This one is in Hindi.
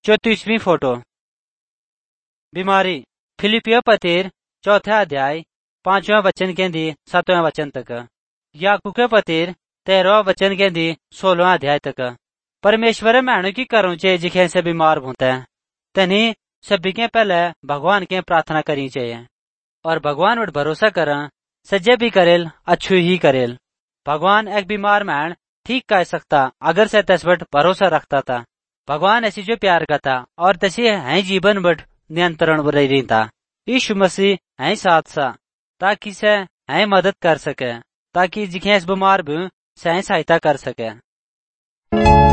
34वीं फोटो। बीमारी। फिलिपियो पतिर चौथा अध्याय 5वां वचन केंदी 7वां वचन तक। याकूब पतिर 13वां वचन केंदी 16वां अध्याय तक। परमेश्वर मैणु की करूँ चे जिखे से बीमार भूते तनी सभी के पहले भगवान के प्रार्थना करी चाहिए और भगवान पर भरोसा कर सज्जे भी करेल अच्छु ही करेल। भगवान एक बीमार मैन ठीक कर सकता अगर से तस बट भरोसा रखता था। भगवान ऐसी जो प्यार करता और तसी है जीवन बट नियंत्रण रही था। यीशु मसीह है साथ सा ताकि से है मदद कर सके ताकि जिखे बीमार भी सही सहायता कर सके।